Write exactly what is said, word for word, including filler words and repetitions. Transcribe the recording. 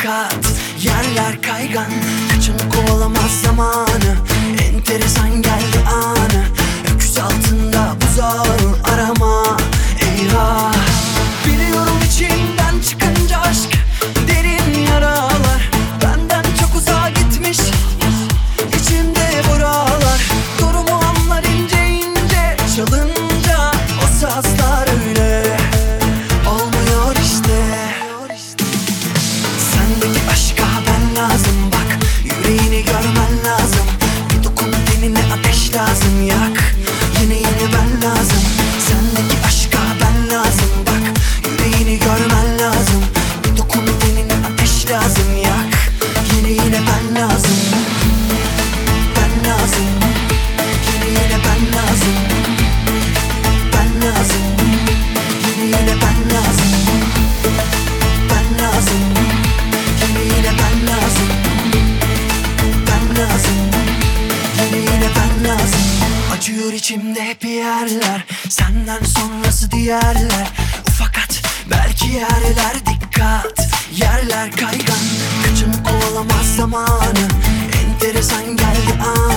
dikkat, yerler kaygan, kaçın kovalamaz zamanı. Enteresan geldi anı, öküz altında buzağı arama. Eyvah, biliyorum içimden çıkınca aşk derin yaralar. Benden çok uzağa gitmiş içimde buralar. Durumu anlar ince ince, çalınca o sazlar öyle olmuyor işte. Sendeki aşka ben lazım, bak yüreğini görmen lazım. Bir dokun tenine ateş lazım, yak yine yine ben lazım. Sendeki aşka ben lazım, bak yüreğini görmen lazım. Bir dokun tenine ateş lazım, yak yine yine ben lazım. Ben lazım, yine yine ben lazım. Ben lazım, yine yine ben lazım. Ben lazım, yine yine ben lazım. Ben lazım, yine yine ben lazım. Acıyor içimde hep yerler, senden sonrası diğerler. Ufakat belki yerler, dikkat, yerler kaygan, kaçın kovalamaz zamanı. Enteresan geldi an.